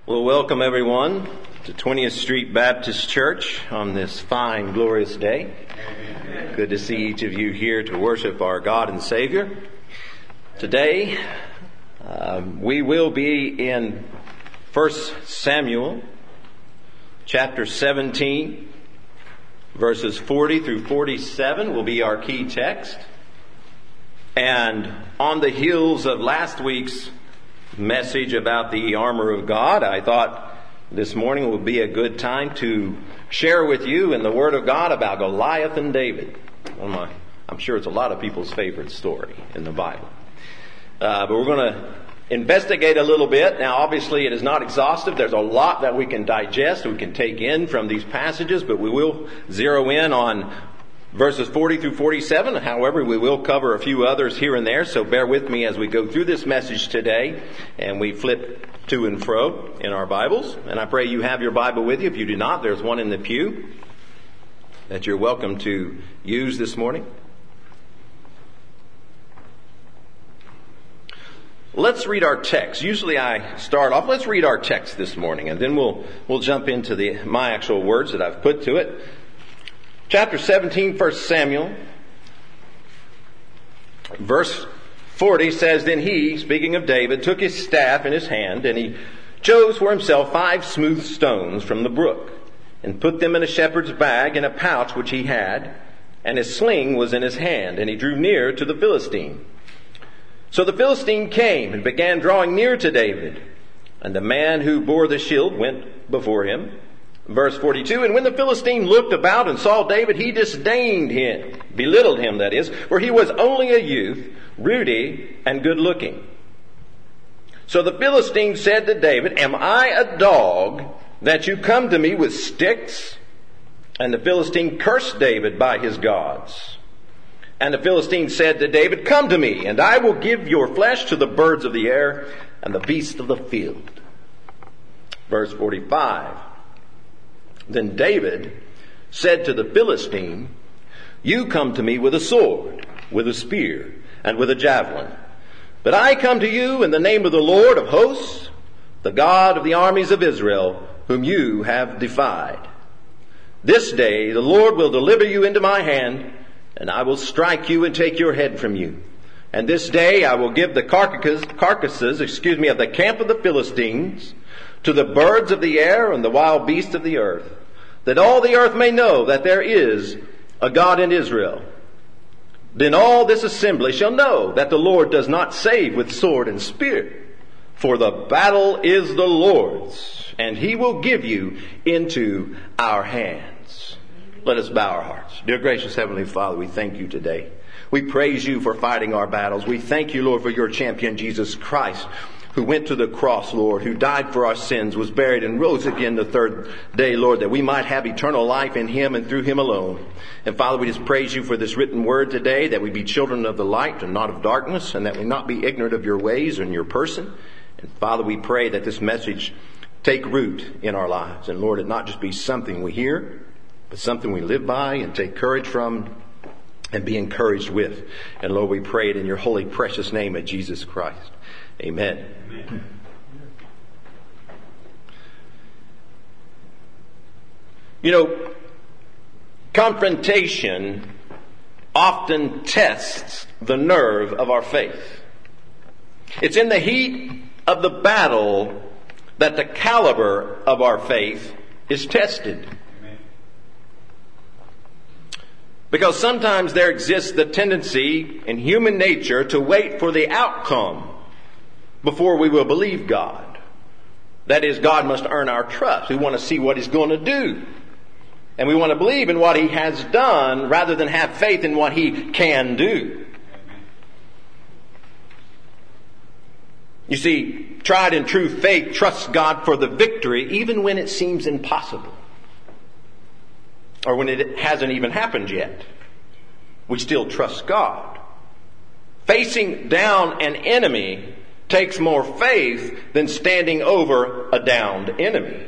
Well, welcome everyone to 20th Street Baptist Church on this fine, glorious day. Amen. Good to see each of you here to worship our God and Savior. Today, we will be in 1 Samuel, chapter 17, verses 40 through 47 will be our key text. And on the heels of last week's message about the armor of God, I thought this morning would be a good time to share with you in the Word of God about Goliath and David. I'm sure it's a lot of people's favorite story in the Bible. But we're going to investigate a little bit. Now, obviously, it is not exhaustive. There's a lot that we can digest, we can take in from these passages, but we will zero in on verses 40 through 47. However, we will cover a few others here and there, so bear with me as we go through this message today and we flip to and fro in our Bibles. And I pray you have your Bible with you. If you do not, there's one in the pew that you're welcome to use this morning. Let's read our text. Usually I start off, let's read our text this morning, and then we'll jump into my actual words that I've put to it. Chapter 17, 1 Samuel, verse 40 says, Then he, speaking of David, took his staff in his hand, and he chose for himself 5 smooth stones from the brook, and put them in a shepherd's bag in a pouch which he had, and his sling was in his hand, and he drew near to the Philistine. So the Philistine came and began drawing near to David, and the man who bore the shield went before him. Verse 42, And when the Philistine looked about and saw David, he disdained him, belittled him, that is, for he was only a youth, ruddy and good looking. So the Philistine said to David, Am I a dog that you come to me with sticks? And the Philistine cursed David by his gods. And the Philistine said to David, Come to me, and I will give your flesh to the birds of the air and the beasts of the field. Verse 45. Then David said to the Philistine, You come to me with a sword, with a spear, and with a javelin. But I come to you in the name of the Lord of hosts, the God of the armies of Israel, whom you have defied. This day the Lord will deliver you into my hand, and I will strike you and take your head from you. And this day I will give the carcasses of the camp of the Philistines to the birds of the air and the wild beasts of the earth, that all the earth may know that there is a God in Israel. Then all this assembly shall know that the Lord does not save with sword and spear, for the battle is the Lord's, and he will give you into our hands. Let us bow our hearts. Dear gracious Heavenly Father, we thank you today. We praise you for fighting our battles. We thank you, Lord, for your champion, Jesus Christ, who went to the cross, Lord, who died for our sins, was buried, and rose again the third day, Lord, that we might have eternal life in him and through him alone. And Father, we just praise you for this written word today, that we be children of the light and not of darkness, and that we not be ignorant of your ways and your person. And Father, we pray that this message take root in our lives. And Lord, it not just be something we hear, but something we live by and take courage from and be encouraged with. And Lord, we pray it in your holy, precious name of Jesus Christ. Amen. Amen. You know, confrontation often tests the nerve of our faith. It's in the heat of the battle that the caliber of our faith is tested. Because sometimes there exists the tendency in human nature to wait for the outcome before we will believe God. That is, God must earn our trust. We want to see what he's going to do. And we want to believe in what he has done rather than have faith in what he can do. You see, tried and true faith trusts God for the victory even when it seems impossible. Or when it hasn't even happened yet. We still trust God. Facing down an enemy takes more faith than standing over a downed enemy.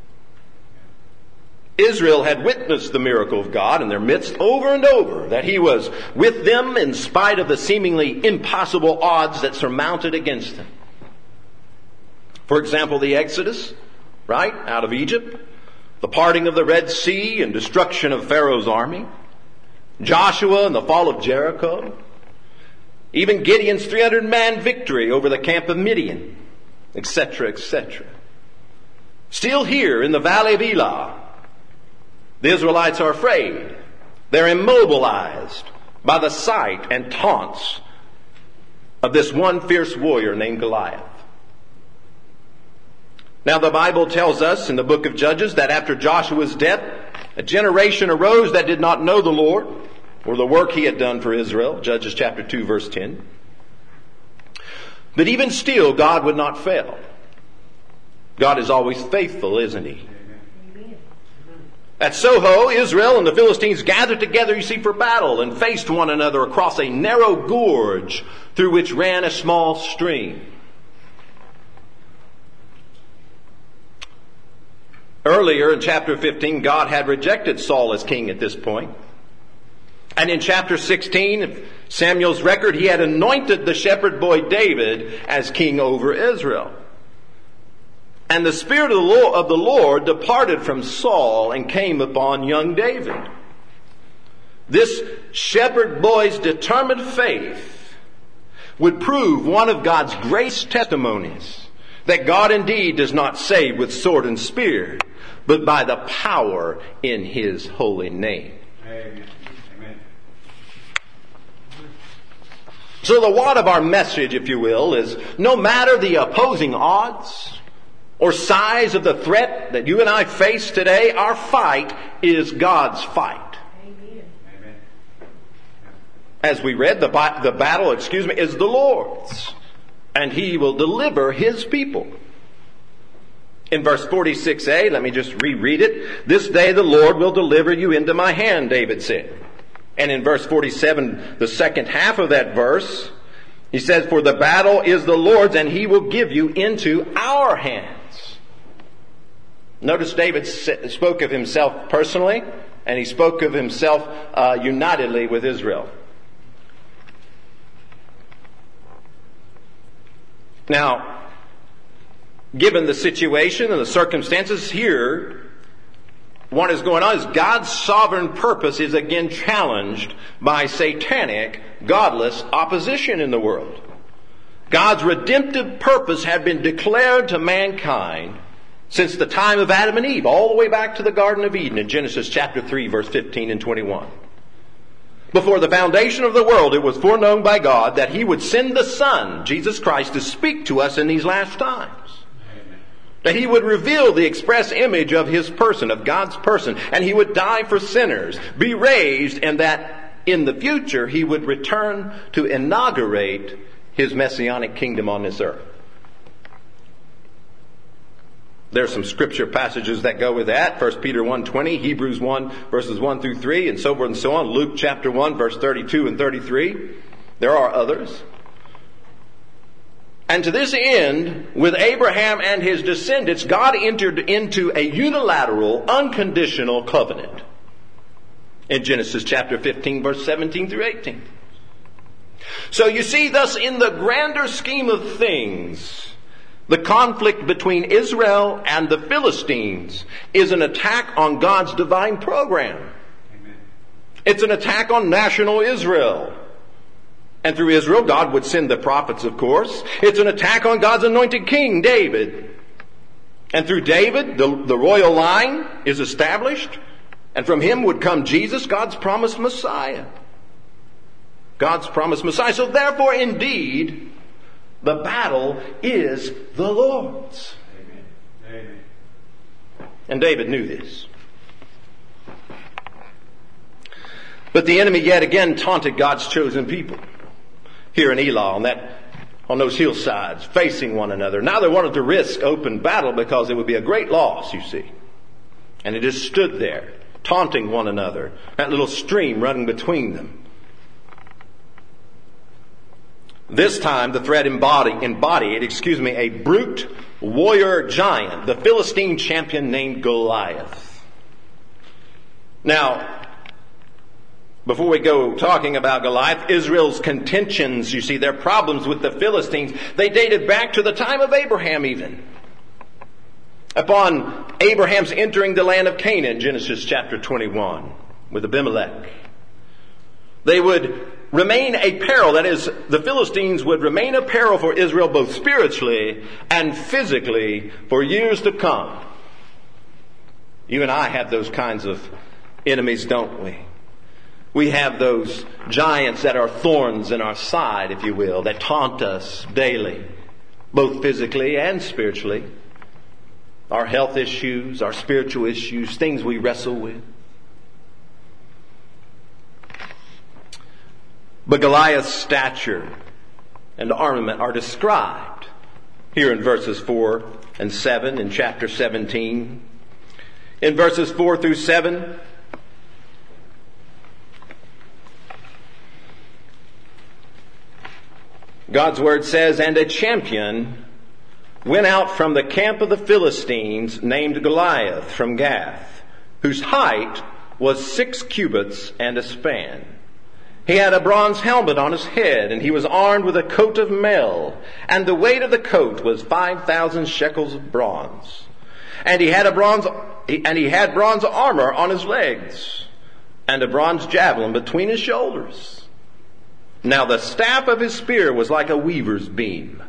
Israel had witnessed the miracle of God in their midst over and over, that he was with them in spite of the seemingly impossible odds that surmounted against them. For example, the Exodus, right, out of Egypt, the parting of the Red Sea and destruction of Pharaoh's army, Joshua and the fall of Jericho, even Gideon's 300-man victory over the camp of Midian, etc., etc. Still here in the valley of Elah, the Israelites are afraid. They're immobilized by the sight and taunts of this one fierce warrior named Goliath. Now the Bible tells us in the book of Judges that after Joshua's death, a generation arose that did not know the Lord or the work he had done for Israel. Judges chapter 2 verse 10. But even still, God would not fail. God is always faithful, isn't he? At Soho, Israel and the Philistines gathered together, you see, for battle and faced one another across a narrow gorge through which ran a small stream. Earlier in chapter 15, God had rejected Saul as king at this point. And in chapter 16 of Samuel's record, he had anointed the shepherd boy David as king over Israel. And the Spirit of the Lord departed from Saul and came upon young David. This shepherd boy's determined faith would prove one of God's grace testimonies that God indeed does not save with sword and spear, but by the power in His holy name. Amen. So the what of our message, if you will, is no matter the opposing odds or size of the threat that you and I face today, our fight is God's fight. Amen. As we read, the battle, is the Lord's, and He will deliver His people. In verse 46a, let me just reread it. This day the Lord will deliver you into my hand, David said. And in verse 47, the second half of that verse, he says, for the battle is the Lord's, and He will give you into our hands. Notice David spoke of himself personally, and he spoke of himself unitedly with Israel. Now, given the situation and the circumstances here, what is going on is God's sovereign purpose is again challenged by satanic, godless opposition in the world. God's redemptive purpose had been declared to mankind since the time of Adam and Eve, all the way back to the Garden of Eden in Genesis chapter 3, verse 15 and 21. Before the foundation of the world, it was foreknown by God that He would send the Son, Jesus Christ, to speak to us in these last times. Amen. That He would reveal the express image of His person, of God's person, and He would die for sinners, be raised, and that in the future He would return to inaugurate His messianic kingdom on this earth. There's some scripture passages that go with that. 1 Peter 1:20, Hebrews 1 verses 1 through 3, and so forth and so on. Luke chapter 1 verse 32 and 33. There are others. And to this end, with Abraham and his descendants, God entered into a unilateral, unconditional covenant. In Genesis chapter 15 verse 17 through 18. So you see, thus in the grander scheme of things, the conflict between Israel and the Philistines is an attack on God's divine program. Amen. It's an attack on national Israel. And through Israel, God would send the prophets, of course. It's an attack on God's anointed king, David. And through David, the royal line is established. And from him would come Jesus, God's promised Messiah. God's promised Messiah. So therefore, indeed, the battle is the Lord's. Amen. Amen. And David knew this. But the enemy yet again taunted God's chosen people here in Elah on those hillsides, facing one another. Now they wanted to risk open battle because it would be a great loss, you see. And it just stood there, taunting one another. That little stream running between them. This time the threat embodied a brute warrior giant, the Philistine champion named Goliath. Now, before we go talking about Goliath, Israel's contentions, you see, their problems with the Philistines, they dated back to the time of Abraham even. Upon Abraham's entering the land of Canaan, Genesis chapter 21, with Abimelech, they would remain a peril. That is, the Philistines would remain a peril for Israel both spiritually and physically for years to come. You and I have those kinds of enemies, don't we? We have those giants that are thorns in our side, if you will, that taunt us daily, both physically and spiritually. Our health issues, our spiritual issues, things we wrestle with. But Goliath's stature and armament are described here in verses 4 and 7 in chapter 17. In verses 4 through 7, God's word says, "And a champion went out from the camp of the Philistines named Goliath from Gath, whose height was 6 cubits and a span. He had a bronze helmet on his head, and he was armed with a coat of mail, and the weight of the coat was 5,000 shekels of bronze. And he had bronze armor on his legs, and a bronze javelin between his shoulders. Now the staff of his spear was like a weaver's beam,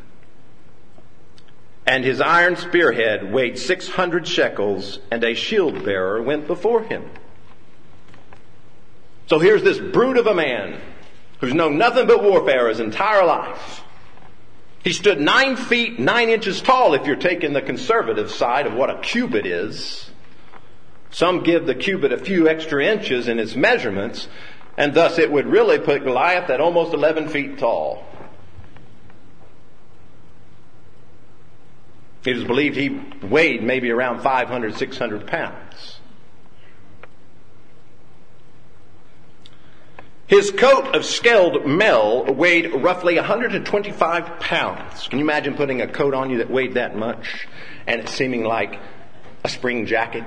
and his iron spearhead weighed 600 shekels, and a shield bearer went before him." So here's this brute of a man who's known nothing but warfare his entire life. He stood 9 feet 9 inches tall, if you're taking the conservative side of what a cubit is. Some give the cubit a few extra inches in its measurements, and thus it would really put Goliath at almost 11 feet tall. It is believed he weighed maybe around 500, 600 pounds. His coat of scaled mail weighed roughly 125 pounds. Can you imagine putting a coat on you that weighed that much and it seeming like a spring jacket?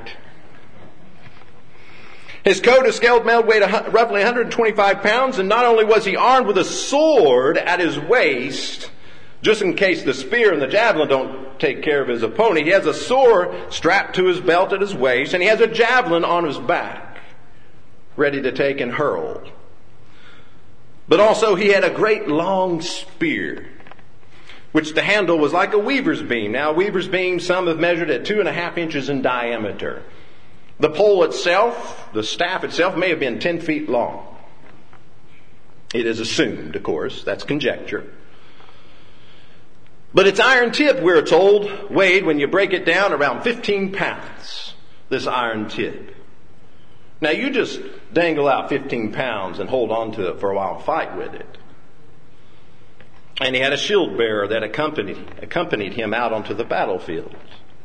His coat of scaled mail weighed roughly 125 pounds, and not only was he armed with a sword at his waist, just in case the spear and the javelin don't take care of his opponent, he has a sword strapped to his belt at his waist, and he has a javelin on his back, ready to take and hurl. But also he had a great long spear, which the handle was like a weaver's beam. Now, a weaver's beam, some have measured at 2.5 inches in diameter. The pole itself, the staff itself, may have been 10 feet long. It is assumed, of course, that's conjecture. But its iron tip, we're told, weighed, when you break it down, around 15 pounds, this iron tip. Now, you just dangle out 15 pounds and hold on to it for a while and fight with it. And he had a shield bearer that accompanied him out onto the battlefield.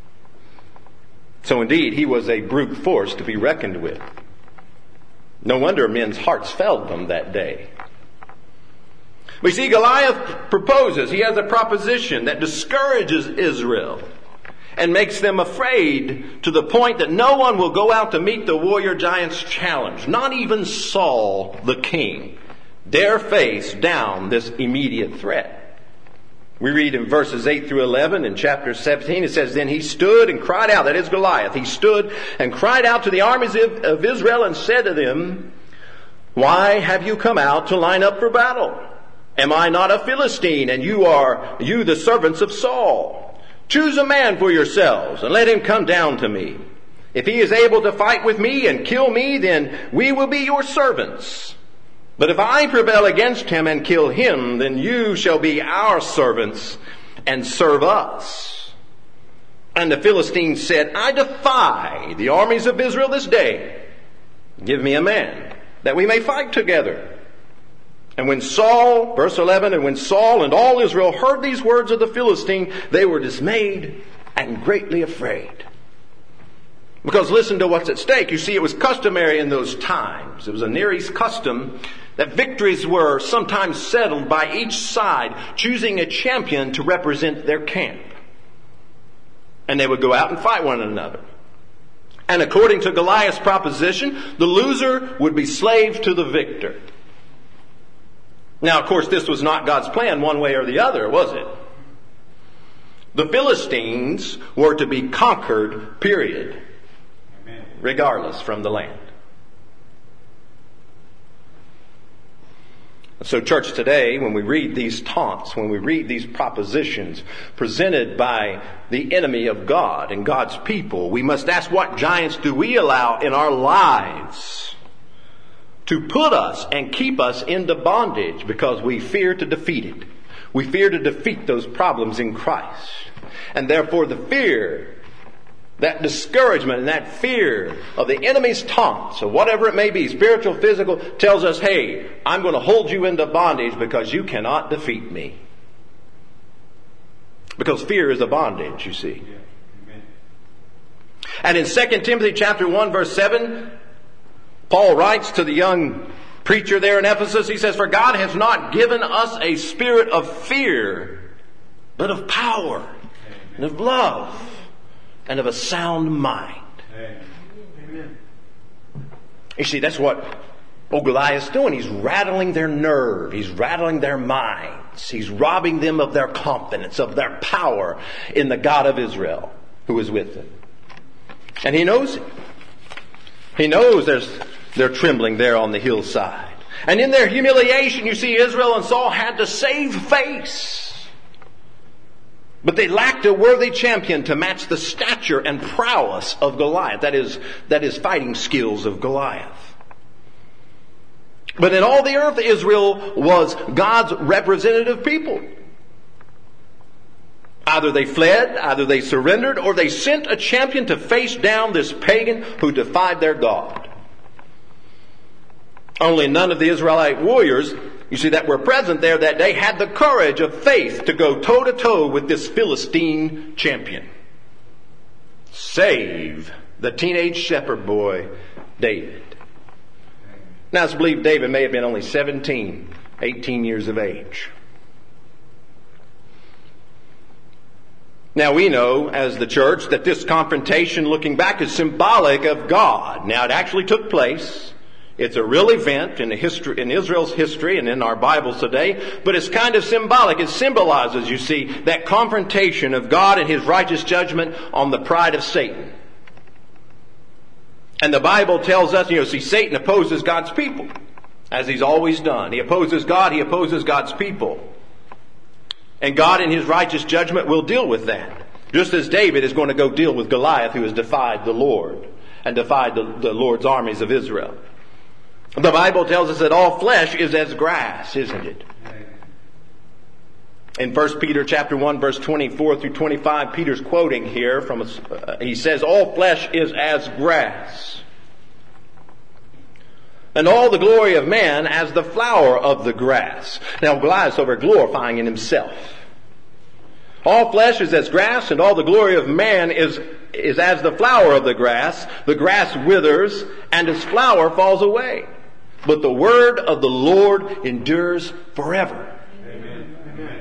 So indeed, he was a brute force to be reckoned with. No wonder men's hearts failed them that day. We see Goliath proposes. He has a proposition that discourages Israel and makes them afraid to the point that no one will go out to meet the warrior giant's challenge. Not even Saul, the king, dare face down this immediate threat. We read in verses 8 through 11 in chapter 17, it says, "Then he stood and cried out," that is Goliath, "he stood and cried out to the armies of Israel and said to them, 'Why have you come out to line up for battle? Am I not a Philistine, and you the servants of Saul? Choose a man for yourselves, and let him come down to me. If he is able to fight with me and kill me, then we will be your servants. But if I prevail against him and kill him, then you shall be our servants and serve us.' And the Philistines said, 'I defy the armies of Israel this day. Give me a man, that we may fight together.' And when Saul," verse 11, "and when Saul and all Israel heard these words of the Philistine, they were dismayed and greatly afraid." Because listen to what's at stake. You see, it was customary in those times. It was a Near East custom that victories were sometimes settled by each side choosing a champion to represent their camp. And they would go out and fight one another. And according to Goliath's proposition, the loser would be slave to the victor. Now, of course, this was not God's plan one way or the other, was it? The Philistines were to be conquered, period. Amen. Regardless from the land. So church, today, when we read these taunts, when we read these propositions presented by the enemy of God and God's people, we must ask, what giants do we allow in our lives to put us and keep us into bondage because we fear to defeat it? We fear to defeat those problems in Christ. And therefore the fear, that discouragement and that fear of the enemy's taunts, or whatever it may be, spiritual, physical, tells us, hey, I'm going to hold you into bondage because you cannot defeat me. Because fear is a bondage, you see. And in 2 Timothy chapter 1, verse 7, Paul writes to the young preacher there in Ephesus, he says, for God has not given us a spirit of fear, but of power and of love and of a sound mind. Amen. You see, that's what Goliath's doing. He's rattling their nerve. He's rattling their minds. He's robbing them of their confidence, of their power in the God of Israel who is with them. And he knows it. He knows they're trembling there on the hillside. And in their humiliation, you see, Israel and Saul had to save face. But they lacked a worthy champion to match the stature and prowess of Goliath. That is fighting skills of Goliath. But in all the earth, Israel was God's representative people. Either they fled, either they surrendered, or they sent a champion to face down this pagan who defied their God. Only none of the Israelite warriors, you see, that were present there that day had the courage of faith to go toe-to-toe with this Philistine champion. Save the teenage shepherd boy, David. Now it's believed David may have been only 17, 18 years of age. Now we know, as the church, that this confrontation, looking back, is symbolic of God. Now it actually took place. It's a real event in Israel's history and in our Bibles today, but it's kind of symbolic. It symbolizes, you see, that confrontation of God and His righteous judgment on the pride of Satan. And the Bible tells us, see, Satan opposes God's people, as he's always done. He opposes God, he opposes God's people. And God in His righteous judgment will deal with that. Just as David is going to go deal with Goliath, who has defied the Lord and defied the Lord's armies of Israel. The Bible tells us that all flesh is as grass, isn't it? In 1 Peter chapter 1, verse 24 through 25, Peter's quoting here from, he says, all flesh is as grass, and all the glory of man as the flower of the grass. Now Goliath's over glorifying in himself. All flesh is as grass, and all the glory of man is as the flower of the grass. The grass withers, and its flower falls away. But the word of the Lord endures forever. Amen. Amen.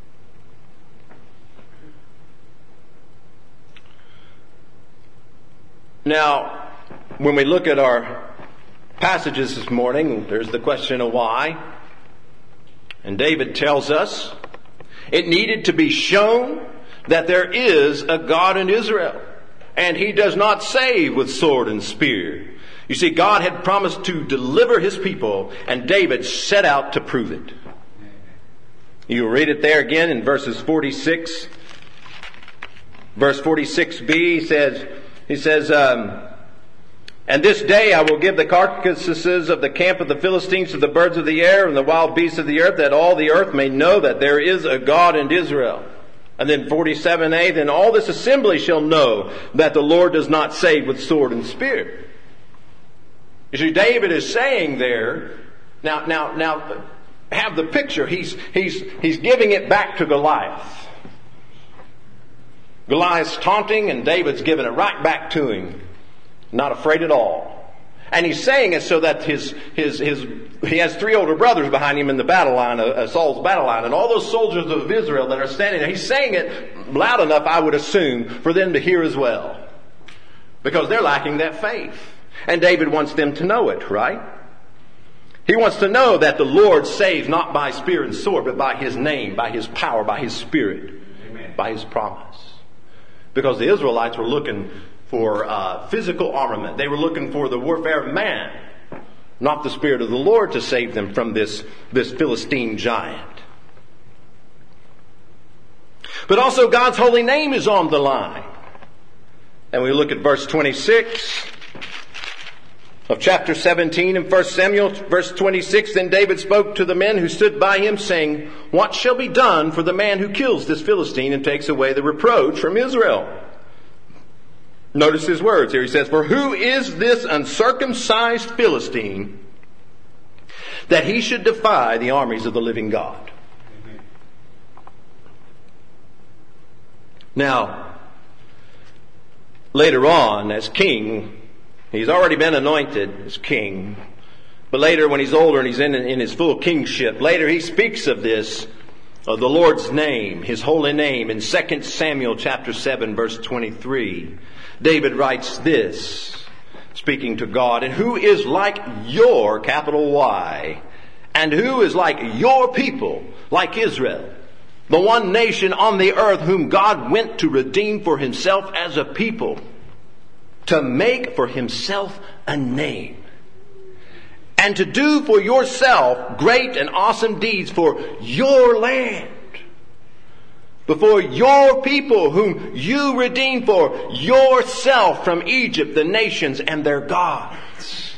Now, when we look at our passages this morning, there's the question of why. And David tells us it needed to be shown that there is a God in Israel, and He does not save with sword and spear. You see, God had promised to deliver His people, and David set out to prove it. You read it there again in verses 46. Verse 46b, he says, and this day I will give the carcasses of the camp of the Philistines to the birds of the air and the wild beasts of the earth, that all the earth may know that there is a God in Israel. And then 47a, then all this assembly shall know that the Lord does not save with sword and spear. You see, David is saying there, now, have the picture. He's giving it back to Goliath. Goliath's taunting, and David's giving it right back to him. Not afraid at all. And he's saying it so that he has three older brothers behind him in the battle line, Saul's battle line, and all those soldiers of Israel that are standing there. He's saying it loud enough, I would assume, for them to hear as well. Because they're lacking that faith. And David wants them to know it, right? He wants to know that the Lord saves not by spear and sword, but by His name, by His power, by His Spirit. Amen. by his promise. Because the Israelites were looking for physical armament. They were looking for the warfare of man, not the Spirit of the Lord to save them from this Philistine giant. But also God's holy name is on the line. And we look at verse 26 of chapter 17 in 1 Samuel, verse 26. Then David spoke to the men who stood by him, saying, "What shall be done for the man who kills this Philistine and takes away the reproach from Israel?" Notice his words here. He says, "For who is this uncircumcised Philistine that he should defy the armies of the living God?" Amen. Now, later on, as king, he's already been anointed as king. But later, when he's older and he's in his full kingship, later he speaks of this, of the Lord's name, his holy name, in 2 Samuel chapter 7, verse 23. David writes this, speaking to God, "And who is like your," capital Y, "and who is like your people, like Israel, the one nation on the earth whom God went to redeem for himself as a people, to make for himself a name, and to do for yourself great and awesome deeds for your land, before your people whom you redeemed for yourself from Egypt, the nations and their gods."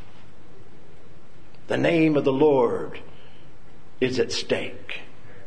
The name of the Lord is at stake.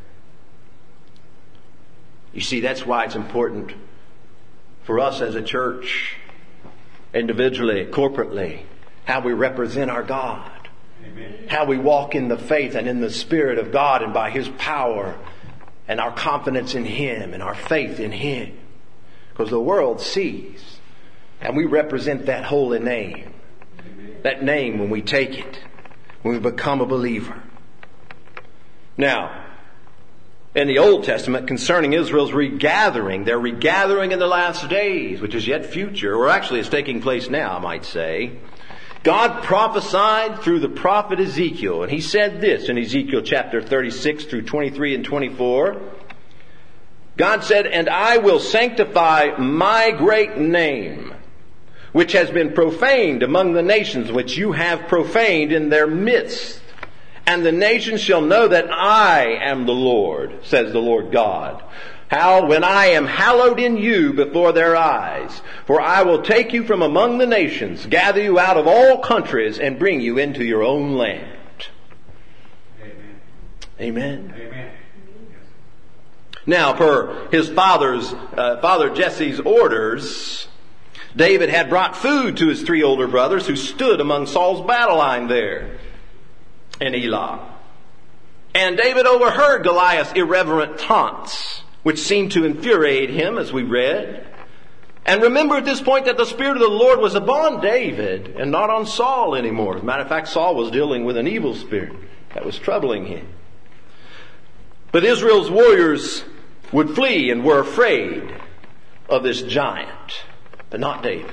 You see, that's why it's important for us as a church, individually, corporately, how we represent our God. Amen. How we walk in the faith and in the Spirit of God and by his power, and our confidence in him and our faith in him. Because the world sees, and we represent that holy name. Amen. That name when we take it, when we become a believer. Now, in the Old Testament, concerning Israel's regathering, their regathering in the last days, which is yet future, or actually is taking place now, I might say, God prophesied through the prophet Ezekiel, and he said this in Ezekiel chapter 36 through 23 and 24. God said, "And I will sanctify my great name, which has been profaned among the nations, which you have profaned in their midst. And the nations shall know that I am the Lord, says the Lord God. How when I am hallowed in you before their eyes. For I will take you from among the nations, gather you out of all countries, and bring you into your own land." Amen. Amen. Amen. Now, per his father Jesse's orders, David had brought food to his 3 older brothers who stood among Saul's battle line there in Elah. And David overheard Goliath's irreverent taunts, which seemed to infuriate him, as we read. And remember at this point that the Spirit of the Lord was upon David and not on Saul anymore. As a matter of fact, Saul was dealing with an evil spirit that was troubling him. But Israel's warriors would flee and were afraid of this giant, but not David.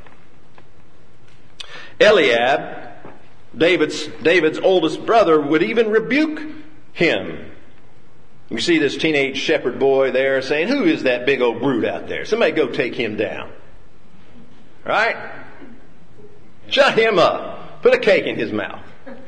Eliab, David's oldest brother, would even rebuke him. You see this teenage shepherd boy there saying, "Who is that big old brute out there? Somebody go take him down." Right? Shut him up. Put a cake in his mouth.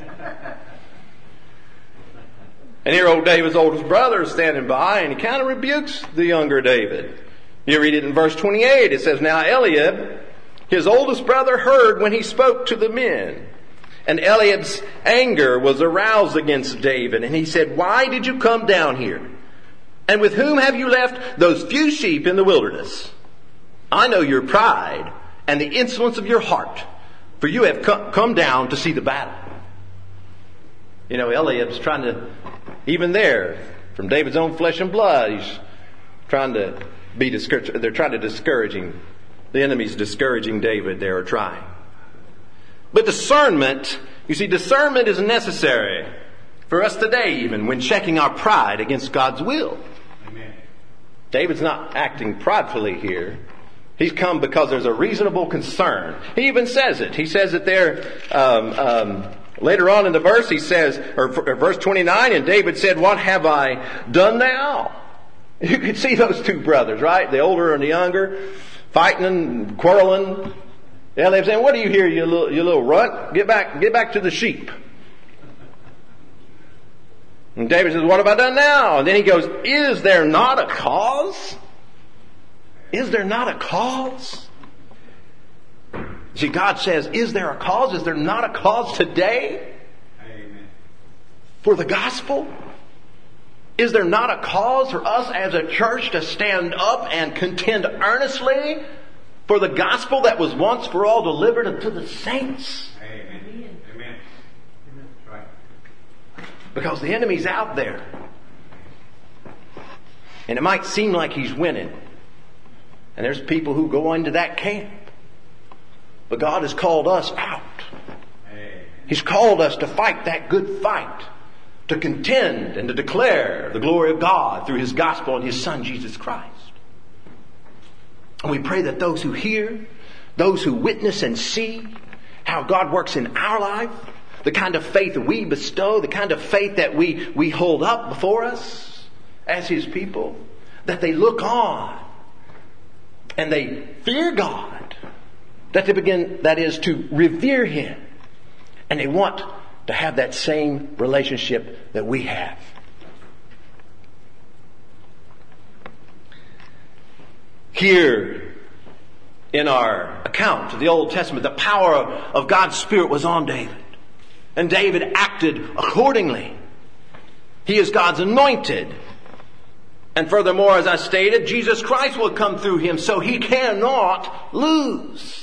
And here old David's oldest brother is standing by, and he kind of rebukes the younger David. You read it in verse 28. It says, "Now Eliab, his oldest brother, heard when he spoke to the men. And Eliab's anger was aroused against David. And he said, 'Why did you come down here? And with whom have you left those few sheep in the wilderness? I know your pride and the insolence of your heart, for you have come down to see the battle.'" You know, Eliab's trying to, even there, from David's own flesh and blood, he's trying to be discouraged. They're trying to discourage him. The enemy's discouraging David. They are trying. But discernment, you see, discernment is necessary for us today, even when checking our pride against God's will. Amen. David's not acting pridefully here. He's come because there's a reasonable concern. He even says it. He says it there later on in the verse. He says, or verse 29, "And David said, 'What have I done now?' You could see those two brothers, right? The older and the younger, fighting and quarreling. Yeah, they're saying, "What do you here, you little runt? Get back to the sheep." And David says, "What have I done now?" And then he goes, "Is there not a cause? Is there not a cause?" See, God says, is there a cause? Is there not a cause today? Amen. For the gospel? Is there not a cause for us as a church to stand up and contend earnestly for the gospel that was once for all delivered unto the saints? Amen. Amen. That's right. Because the enemy's out there. And it might seem like he's winning. And there's people who go into that camp. But God has called us out. He's called us to fight that good fight. To contend and to declare the glory of God through His gospel and His Son, Jesus Christ. And we pray that those who hear, those who witness and see how God works in our life, the kind of faith that we bestow, the kind of faith that we hold up before us as His people, that they look on and they fear God. That they begin, that is, to revere Him. And they want to have that same relationship that we have. Here in our account of the Old Testament, the power of God's Spirit was on David. And David acted accordingly. He is God's anointed. And furthermore, as I stated, Jesus Christ will come through him, so he cannot lose.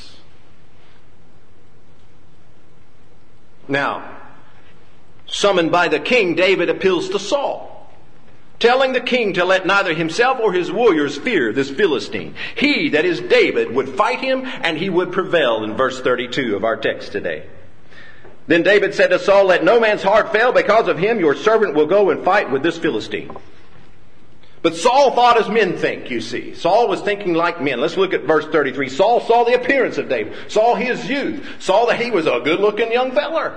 Now, summoned by the king, David appeals to Saul, telling the king to let neither himself or his warriors fear this Philistine. He, that is David, would fight him and he would prevail, in verse 32 of our text today. Then David said to Saul, "Let no man's heart fail. Because of him your servant will go and fight with this Philistine." But Saul thought as men think, you see. Saul was thinking like men. Let's look at verse 33. Saul saw the appearance of David, saw his youth, saw that he was a good-looking young feller.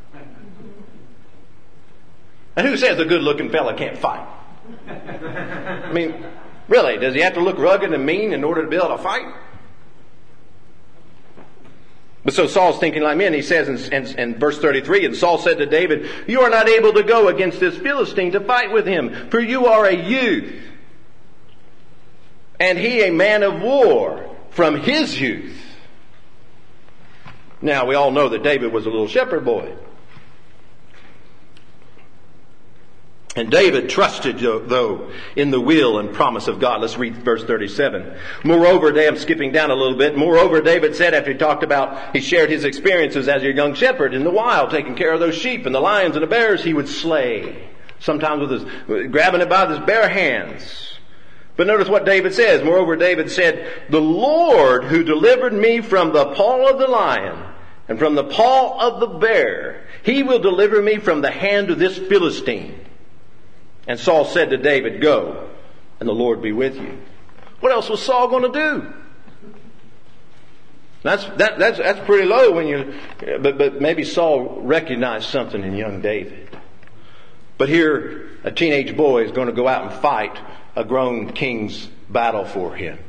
And who says a good-looking fella can't fight? I mean, really, does he have to look rugged and mean in order to be able to fight? But so Saul's thinking like men. He says in verse 33, "And Saul said to David, 'You are not able to go against this Philistine to fight with him, for you are a youth, and he a man of war from his youth.'" Now, we all know that David was a little shepherd boy. And David trusted, though, in the will and promise of God. Let's read verse 37. Moreover, I'm skipping down a little bit. Moreover, David said, after he shared his experiences as a young shepherd in the wild, taking care of those sheep and the lions and the bears he would slay. Sometimes grabbing it by his bare hands. But notice what David says. Moreover, David said, "The Lord who delivered me from the paw of the lion and from the paw of the bear, he will deliver me from the hand of this Philistine." And Saul said to David, "Go, and the Lord be with you." What else was Saul going to do? That's pretty low but maybe Saul recognized something in young David. But here, a teenage boy is going to go out and fight a grown king's battle for him.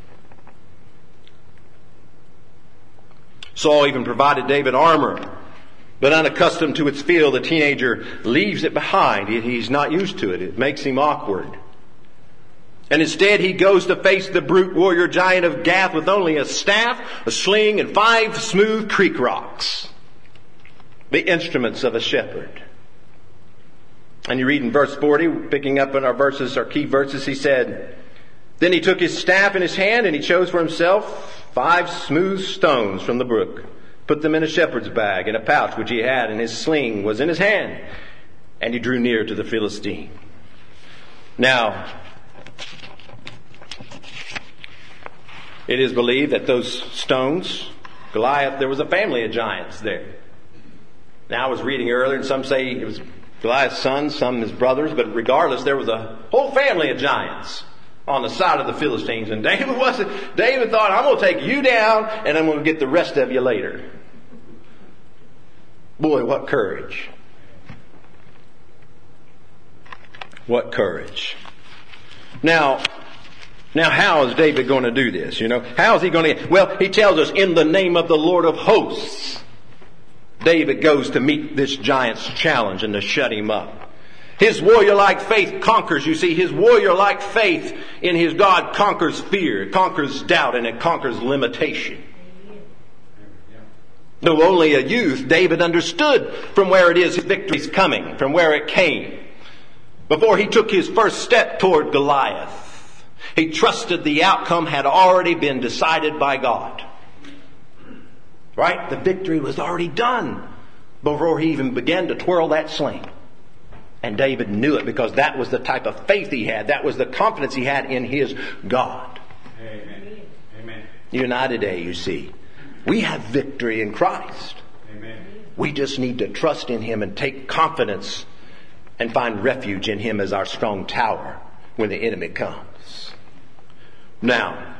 Saul even provided David armor. But unaccustomed to its feel, the teenager leaves it behind. He's not used to it. It makes him awkward. And instead he goes to face the brute warrior giant of Gath with only a staff, a sling, and 5 smooth creek rocks. The instruments of a shepherd. And you read in verse 40, picking up in our key verses, he said, "Then he took his staff in his hand and he chose for himself 5 smooth stones from the brook. Put them in a shepherd's bag, in a pouch which he had, and his sling was in his hand. And he drew near to the Philistine." Now, it is believed that those stones, Goliath, there was a family of giants there. Now, I was reading earlier, and some say it was Goliath's sons, some his brothers, but regardless, there was a whole family of giants on the side of the Philistines. And David thought, "I'm going to take you down, and I'm going to get the rest of you later." Boy, what courage. What courage. Now, how is David going to do this? How is he going to? Well, he tells us, in the name of the Lord of hosts, David goes to meet this giant's challenge and to shut him up. His warrior-like faith conquers, you see, his warrior-like faith in his God conquers fear, it conquers doubt, and it conquers limitation. Though only a youth, David understood from where it is his victory's coming, from where it came. Before he took his first step toward Goliath, he trusted the outcome had already been decided by God. Right? The victory was already done before he even began to twirl that sling. And David knew it because that was the type of faith he had. That was the confidence he had in his God. Amen. Amen. You and I today, you see, we have victory in Christ. Amen. We just need to trust in Him and take confidence and find refuge in Him as our strong tower when the enemy comes. Now,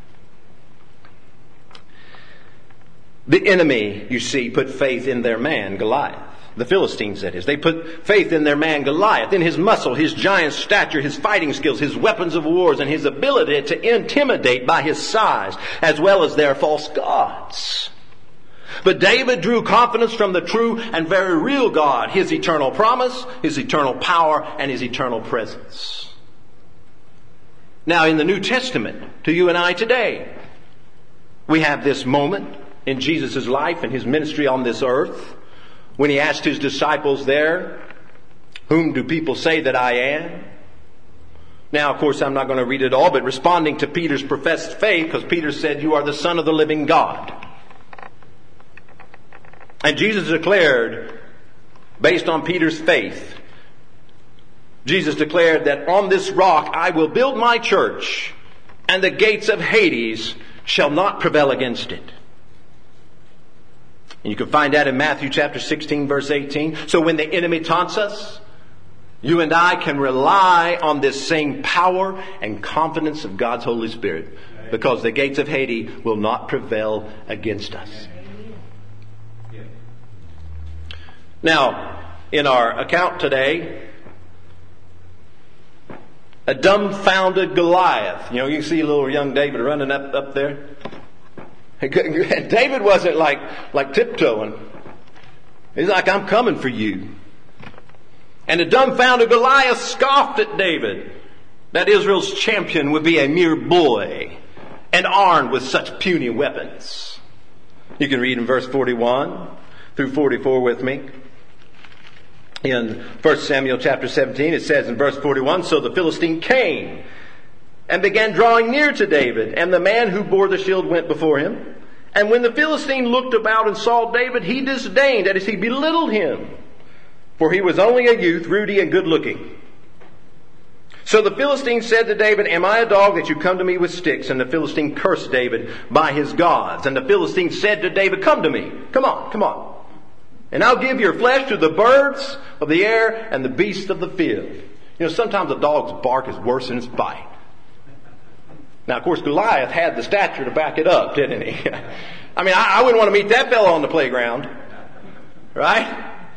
the enemy, you see, put faith in their man, Goliath. The Philistines, that is. They put faith in their man Goliath, in his muscle, his giant stature, his fighting skills, his weapons of wars, and his ability to intimidate by his size, as well as their false gods. But David drew confidence from the true and very real God, His eternal promise, His eternal power, and His eternal presence. Now, in the New Testament, to you and I today, we have this moment in Jesus' life and His ministry on this earth, when He asked His disciples there, "Whom do people say that I am?" Now, of course, I'm not going to read it all, but responding to Peter's professed faith, because Peter said, "You are the Son of the living God." And Jesus declared, based on Peter's faith, Jesus declared that on this rock I will build my church, and the gates of Hades shall not prevail against it. And you can find that in Matthew chapter 16, verse 18. So when the enemy taunts us, you and I can rely on this same power and confidence of God's Holy Spirit, because the gates of Hades will not prevail against us. Now, in our account today, a dumbfounded Goliath. You can see little young David running up there. David wasn't like tiptoeing. He's like, "I'm coming for you." And the dumbfounded Goliath scoffed at David, that Israel's champion would be a mere boy and armed with such puny weapons. You can read in verse 41 through 44 with me. In 1 Samuel chapter 17, it says in verse 41, "So the Philistine came and began drawing near to David, and the man who bore the shield went before him. And when the Philistine looked about and saw David, he disdained," that is, he belittled him, "for he was only a youth, ruddy and good looking. So the Philistine said to David, 'Am I a dog that you come to me with sticks?' And the Philistine cursed David by his gods. And the Philistine said to David, 'Come to me. Come on. And I'll give your flesh to the birds of the air and the beasts of the field.'" Sometimes a dog's bark is worse than its bite. Now, of course, Goliath had the stature to back it up, didn't he? I mean, I wouldn't want to meet that fellow on the playground. Right?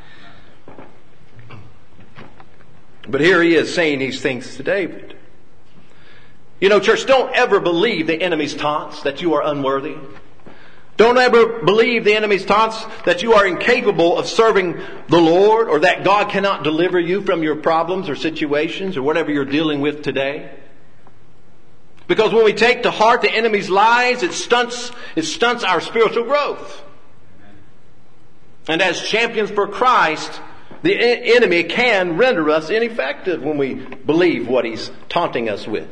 But here he is saying these things to David. Church, don't ever believe the enemy's taunts that you are unworthy. Don't ever believe the enemy's taunts that you are incapable of serving the Lord, or that God cannot deliver you from your problems or situations or whatever you're dealing with today. Because when we take to heart the enemy's lies, it stunts our spiritual growth. And as champions for Christ, the enemy can render us ineffective when we believe what he's taunting us with.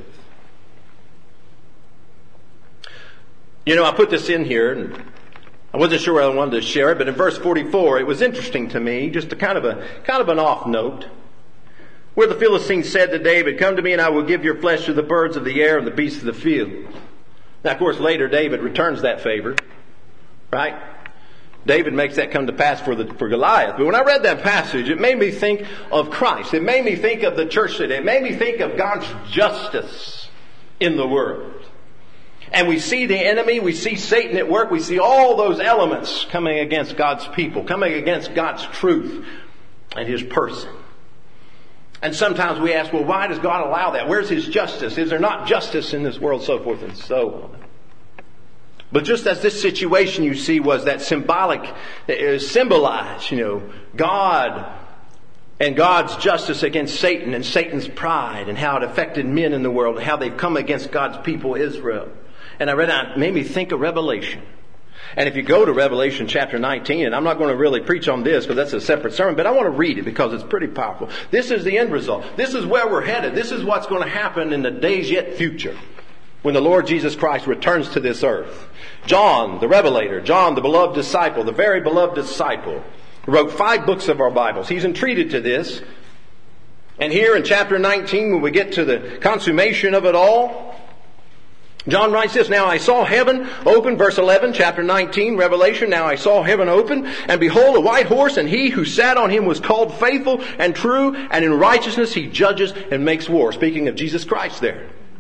I put this in here, and I wasn't sure I wanted to share it, but in verse 44, it was interesting to me, just a kind of an off note, where the Philistine said to David, "Come to me and I will give your flesh to the birds of the air and the beasts of the field." Now, of course, later David returns that favor, right? David makes that come to pass for Goliath. But when I read that passage, it made me think of Christ. It made me think of the church today. It made me think of God's justice in the world. And we see the enemy, we see Satan at work, we see all those elements coming against God's people, coming against God's truth and His person. And sometimes we ask, well, why does God allow that? Where's His justice? Is there not justice in this world? So forth and so on. But just as this situation you see was that symbolic, it symbolized, God and God's justice against Satan and Satan's pride and how it affected men in the world and how they've come against God's people Israel. And I read that, it made me think of Revelation. And if you go to Revelation chapter 19, and I'm not going to really preach on this because that's a separate sermon, but I want to read it because it's pretty powerful. This is the end result. This is where we're headed. This is what's going to happen in the days yet future when the Lord Jesus Christ returns to this earth. John, the Revelator, John, the beloved disciple, the very beloved disciple, wrote 5 books of our Bibles. He's entreated to this. And here in chapter 19, when we get to the consummation of it all, John writes this, "Now I saw heaven open," verse 11, chapter 19, Revelation, "Now I saw heaven open, and behold a white horse, and he who sat on him was called Faithful and True, and in righteousness he judges and makes war." Speaking of Jesus Christ there.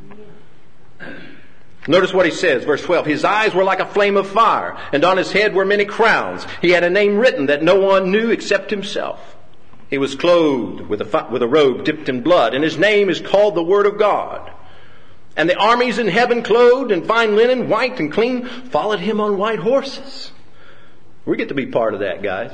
Notice what he says, verse 12, "His eyes were like a flame of fire, and on his head were many crowns. He had a name written that no one knew except himself. He was clothed with a robe dipped in blood, and his name is called the Word of God. And the armies in heaven, clothed in fine linen, white and clean, followed him on white horses." We get to be part of that, guys.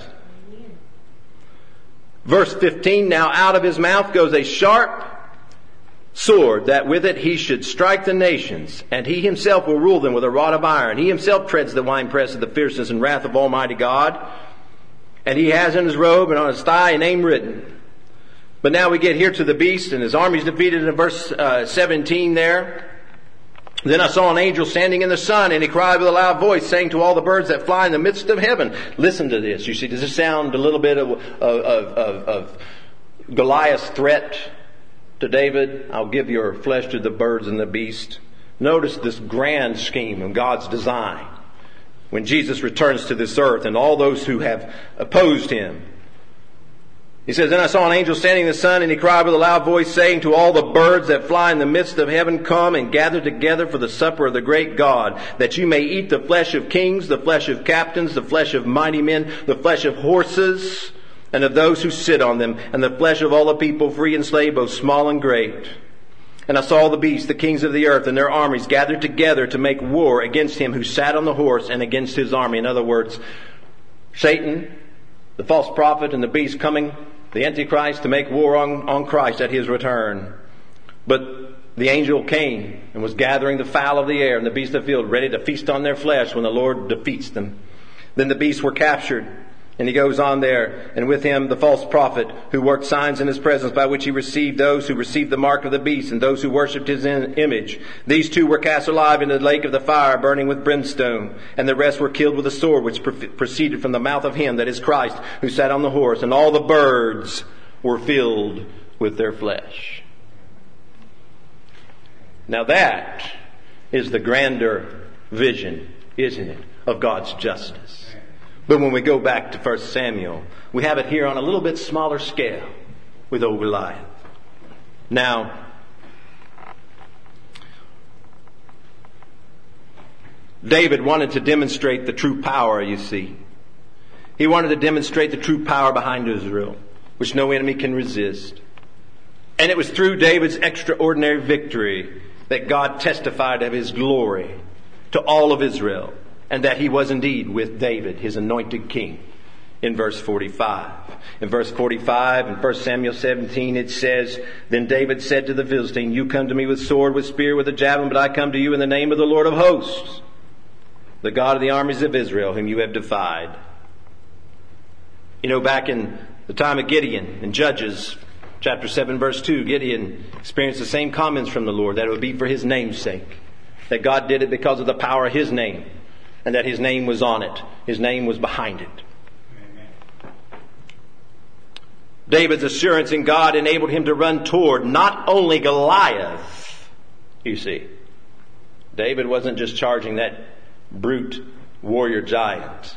Verse 15, "Now out of his mouth goes a sharp sword, that with it he should strike the nations, and he himself will rule them with a rod of iron. He himself treads the winepress of the fierceness and wrath of Almighty God. And he has in his robe and on his thigh a name written." But now we get here to the beast, and his armies defeated in verse 17 there. "Then I saw an angel standing in the sun, and he cried with a loud voice, saying to all the birds that fly in the midst of heaven." Listen to this. You see, does this sound a little bit of Goliath's threat to David? "I'll give your flesh to the birds and the beast." Notice this grand scheme of God's design when Jesus returns to this earth and all those who have opposed him. He says, "Then I saw an angel standing in the sun, and he cried with a loud voice, saying to all the birds that fly in the midst of heaven, Come and gather together for the supper of the great God, that you may eat the flesh of kings, the flesh of captains, the flesh of mighty men, the flesh of horses, and of those who sit on them, and the flesh of all the people, free and slave, both small and great. And I saw the beasts, the kings of the earth, and their armies gathered together to make war against him who sat on the horse and against his army." In other words, Satan, the false prophet, and the beast coming, the Antichrist, to make war on Christ at his return. But the angel came and was gathering the fowl of the air and the beasts of the field, ready to feast on their flesh when the Lord defeats them. Then the beasts were captured. And he goes on there, and with him the false prophet who worked signs in his presence, by which he received those who received the mark of the beast and those who worshipped his image. These 2 were cast alive into the lake of the fire, burning with brimstone. And the rest were killed with a sword which proceeded from the mouth of him, that is Christ, who sat on the horse. And all the birds were filled with their flesh. Now that is the grander vision, isn't it, of God's justice. But when we go back to 1 Samuel, we have it here on a little bit smaller scale with old Goliath. Now, David wanted to demonstrate the true power, you see. He wanted to demonstrate the true power behind Israel, which no enemy can resist. And it was through David's extraordinary victory that God testified of his glory to all of Israel, and that he was indeed with David, his anointed king, in verse 45. In verse 45, in 1 Samuel 17, it says, "Then David said to the Philistine, You come to me with sword, with spear, with a javelin, but I come to you in the name of the Lord of hosts, the God of the armies of Israel, whom you have defied." You know, back in the time of Gideon, in Judges chapter 7, verse 2, Gideon experienced the same comments from the Lord, that it would be for his name's sake, that God did it because of the power of his name, and that his name was on it. His name was behind it. Amen. David's assurance in God enabled him to run toward not only Goliath, you see. David wasn't just charging that brute warrior giant,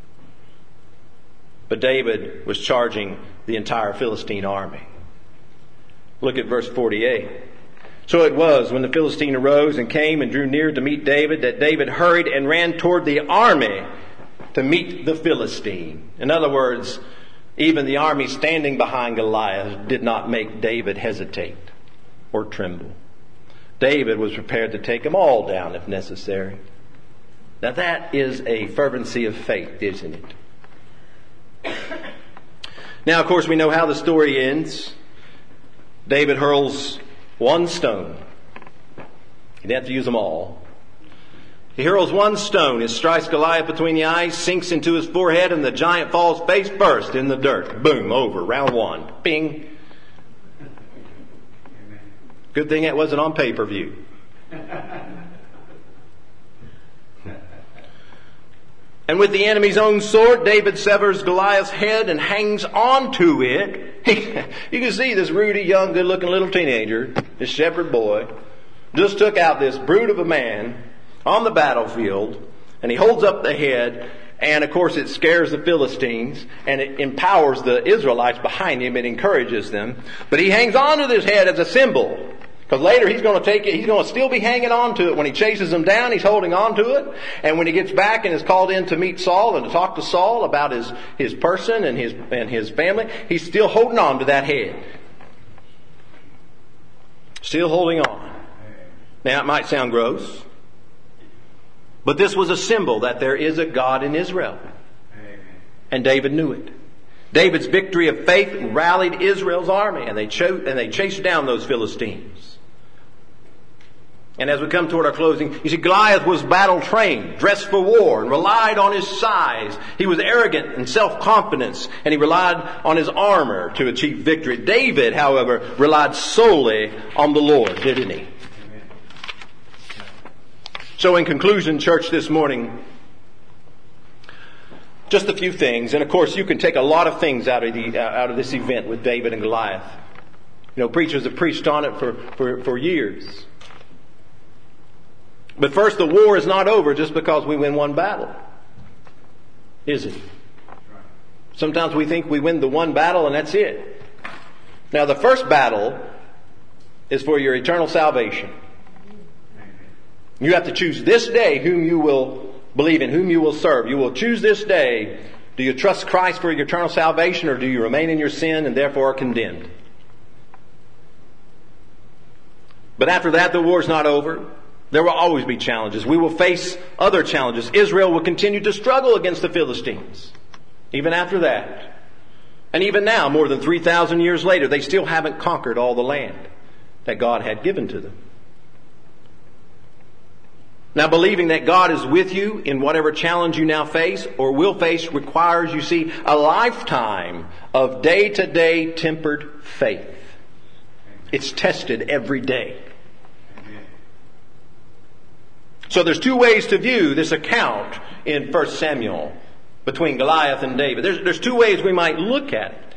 but David was charging the entire Philistine army. Look at verse 48. "So it was, when the Philistine arose and came and drew near to meet David, that David hurried and ran toward the army to meet the Philistine." In other words, Even the army standing behind Goliath did not make David hesitate or tremble. David was prepared to take them all down if necessary. Now that is a fervency of faith, isn't it? Now, of course, we know how the story ends. David hurls one stone. He didn't have to use them all. He hurls one stone. It strikes Goliath between the eyes, sinks into his forehead, and the giant falls face first in the dirt. Boom, over. Round one. Bing. Good thing it wasn't on pay-per-view. And with the enemy's own sword, David severs Goliath's head and hangs onto it. You can see this ruddy, young, good-looking little teenager, this shepherd boy, just took out this brute of a man on the battlefield, and he holds up the head, and of course it scares the Philistines, and it empowers the Israelites behind him, it encourages them. But he hangs onto this head as a symbol. Because later he's going to take it, he's going to still be hanging on to it. When he chases them down, he's holding on to it. And when he gets back and is called in to meet Saul and to talk to Saul about his person and his family, he's still holding on to that head. Still holding on. Now it might sound gross, but this was a symbol that there is a God in Israel. And David knew it. David's victory of faith rallied Israel's army, and they chased down those Philistines. And as we come toward our closing, you see, Goliath was battle-trained, dressed for war, and relied on his size. He was arrogant and self-confidence, and he relied on his armor to achieve victory. David, however, relied solely on the Lord, didn't he? So in conclusion, church, this morning, just a few things. And of course, you can take a lot of things out of this event with David and Goliath. You know, preachers have preached on it for years. But first, the war is not over just because we win one battle. Is it? Sometimes we think we win the one battle and that's it. Now, the first battle is for your eternal salvation. You have to choose this day whom you will believe in, whom you will serve. You will choose this day. Do you trust Christ for your eternal salvation, or do you remain in your sin and therefore are condemned? But after that, the war is not over. There will always be challenges. We will face other challenges. Israel will continue to struggle against the Philistines, even after that. And even now, more than 3,000 years later, they still haven't conquered all the land that God had given to them. Now, believing that God is with you in whatever challenge you now face or will face requires, you see, a lifetime of day-to-day tempered faith. It's tested every day. So there's two ways to view this account in 1 Samuel between Goliath and David. There's two ways we might look at it.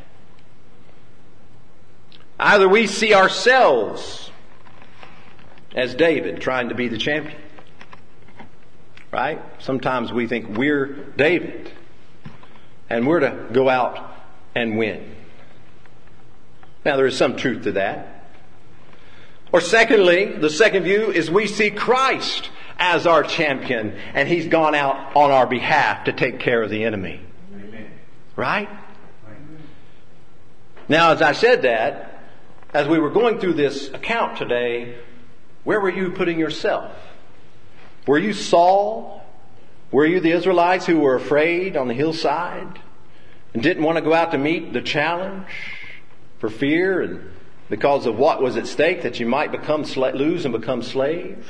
Either we see ourselves as David trying to be the champion. Right? Sometimes we think we're David and we're to go out and win. Now there is some truth to that. Or secondly, the second view is we see Christ as our champion, and He's gone out on our behalf to take care of the enemy. Amen. Right? Amen. Now, as I said that, as we were going through this account today, where were you putting yourself? Were you Saul? Were you the Israelites who were afraid on the hillside and didn't want to go out to meet the challenge for fear and because of what was at stake, that you might lose and become slave?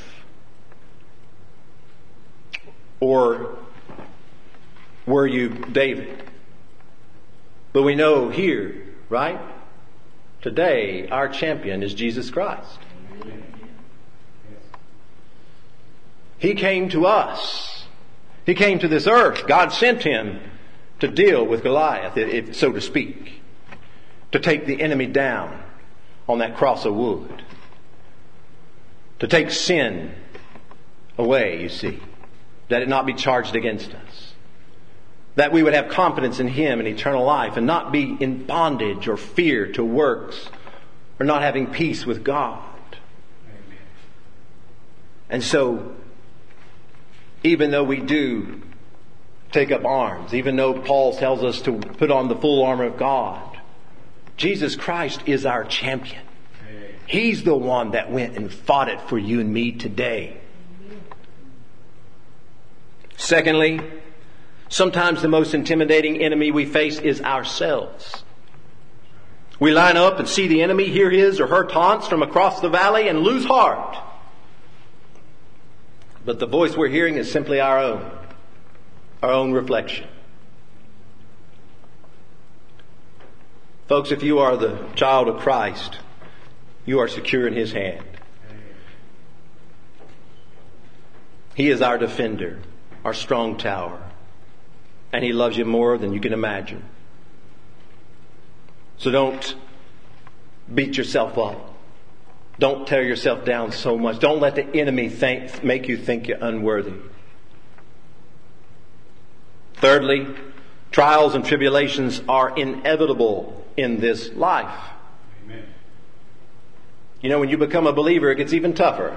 Or were you David? But we know here, right? Today, our champion is Jesus Christ. He came to us. He came to this earth. God sent Him to deal with Goliath, if so to speak. To take the enemy down on that cross of wood. To take sin away, you see. That it not be charged against us. That we would have confidence in Him and eternal life and not be in bondage or fear to works or not having peace with God. Amen. And so, even though we do take up arms, even though Paul tells us to put on the full armor of God. Jesus Christ is our champion. He's the one that went and fought it for you and me today. Secondly, sometimes the most intimidating enemy we face is ourselves. We line up and see the enemy, hear his or her taunts from across the valley, and lose heart. But the voice we're hearing is simply our own reflection. Folks, if you are the child of Christ, you are secure in His hand. He is our defender, our strong tower, and He loves you more than you can imagine. So don't beat yourself up. Don't tear yourself down so much. Don't let the enemy make you think you're unworthy. Thirdly, trials and tribulations are inevitable in this life. Amen. You know, when you become a believer, it gets even tougher.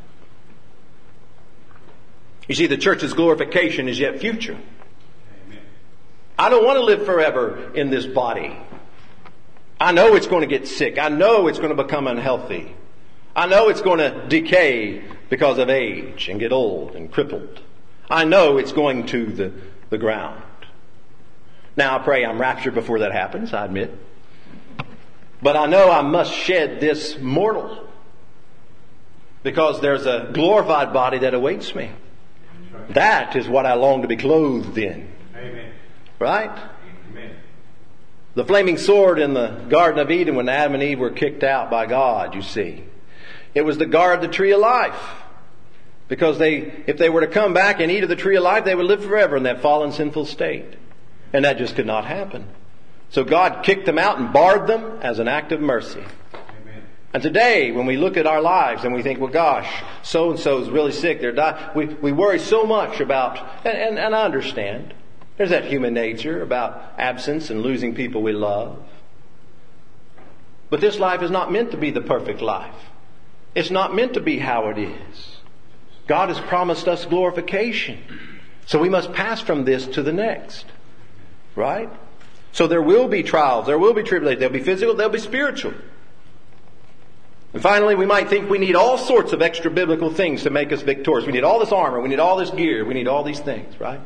You see, the church's glorification is yet future. Amen. I don't want to live forever in this body. I know it's going to get sick. I know it's going to become unhealthy. I know it's going to decay because of age and get old and crippled. I know it's going to the ground. Now I pray I'm raptured before that happens, I admit. But I know I must shed this mortal, because there's a glorified body that awaits me. That is what I long to be clothed in. Amen. Right? Amen. The flaming sword in the Garden of Eden when Adam and Eve were kicked out by God, you see. It was to guard the tree of life. Because if they were to come back and eat of the tree of life, they would live forever in that fallen sinful state. And that just could not happen. So God kicked them out and barred them as an act of mercy. Amen. And today, when we look at our lives and we think, well, gosh, so-and-so is really sick, they're dying, we worry so much about, and I understand, there's that human nature about absence and losing people we love. But this life is not meant to be the perfect life. It's not meant to be how it is. God has promised us glorification. So we must pass from this to the next. Right? So there will be trials, there will be tribulations, there'll be physical, there'll be spiritual. And finally, we might think we need all sorts of extra biblical things to make us victorious. We need all this armor, we need all this gear, we need all these things, right?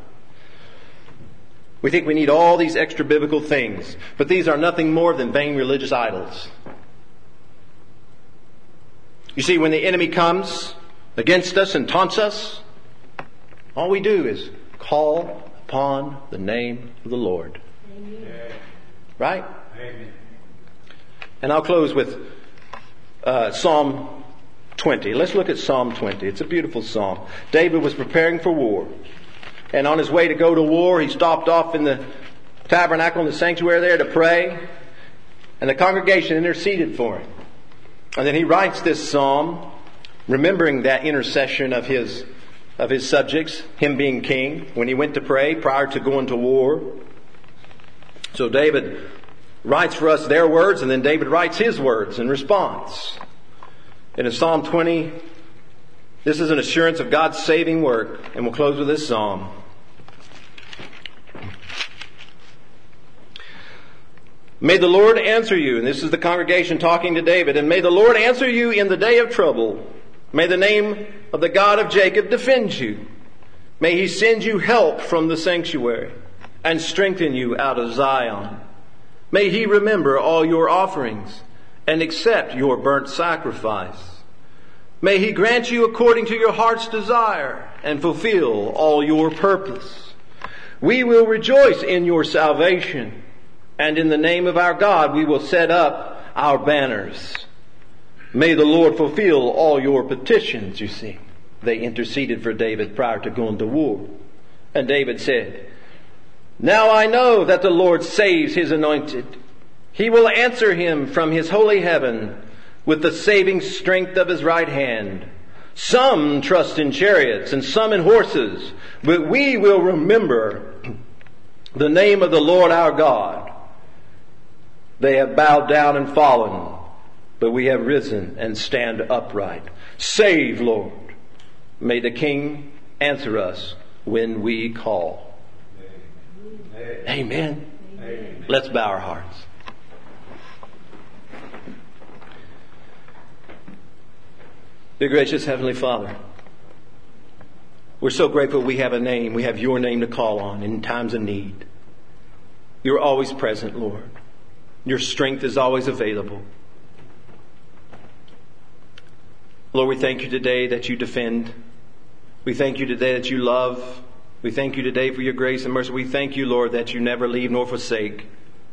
We think we need all these extra biblical things, but these are nothing more than vain religious idols. You see, when the enemy comes against us and taunts us, all we do is call upon the name of the Lord. Amen. Right? Amen. And I'll close with Psalm 20. Let's look at Psalm 20. It's a beautiful psalm. David was preparing for war. And on his way to go to war, he stopped off in the tabernacle in the sanctuary there to pray. And the congregation interceded for him. And then he writes this psalm, remembering that intercession of his subjects, him being king, when he went to pray prior to going to war. So David writes for us their words, and then David writes his words in response. And in Psalm 20, this is an assurance of God's saving work. And we'll close with this psalm. May the Lord answer you, and this is the congregation talking to David, and may the Lord answer you in the day of trouble. May the name of the God of Jacob defend you. May He send you help from the sanctuary and strengthen you out of Zion. May He remember all your offerings and accept your burnt sacrifice. May He grant you according to your heart's desire and fulfill all your purpose. We will rejoice in your salvation, and in the name of our God we will set up our banners. May the Lord fulfill all your petitions, you see. They interceded for David prior to going to war. And David said, now I know that the Lord saves His anointed. He will answer him from His holy heaven with the saving strength of His right hand. Some trust in chariots and some in horses, but we will remember the name of the Lord our God. They have bowed down and fallen, but we have risen and stand upright. Save, Lord. May the King answer us when we call. Amen. Amen. Let's bow our hearts. Dear gracious Heavenly Father, we're so grateful we have a name. We have your name to call on in times of need. You're always present, Lord. Your strength is always available. Lord, we thank you today that you defend. We thank you today that you love. We thank you today for your grace and mercy. We thank you, Lord, that you never leave nor forsake.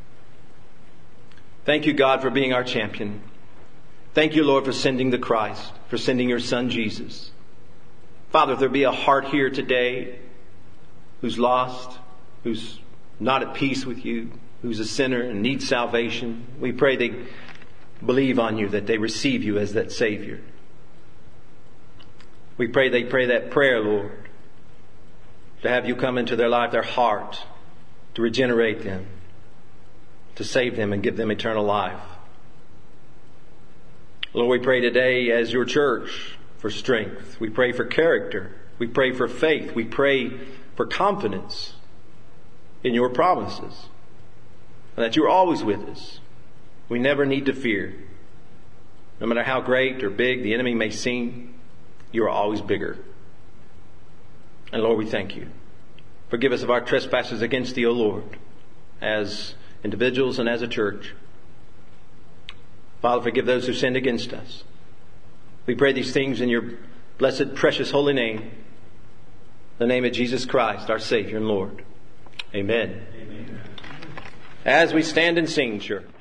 Thank you, God, for being our champion. Thank you, Lord, for sending the Christ, for sending your Son, Jesus. Father, if there be a heart here today who's lost, who's not at peace with you, who's a sinner and needs salvation, we pray they believe on you, that they receive you as that Savior. We pray they pray that prayer, Lord, to have you come into their life, their heart, to regenerate them, to save them and give them eternal life. Lord, we pray today as your church for strength. We pray for character. We pray for faith. We pray for confidence in your promises. And that you're always with us. We never need to fear. No matter how great or big the enemy may seem, you are always bigger. And Lord, we thank you. Forgive us of our trespasses against thee, O Lord, as individuals and as a church. Father, forgive those who sinned against us. We pray these things in your blessed, precious, holy name. The name of Jesus Christ, our Savior and Lord. Amen. Amen. As we stand and sing, sure.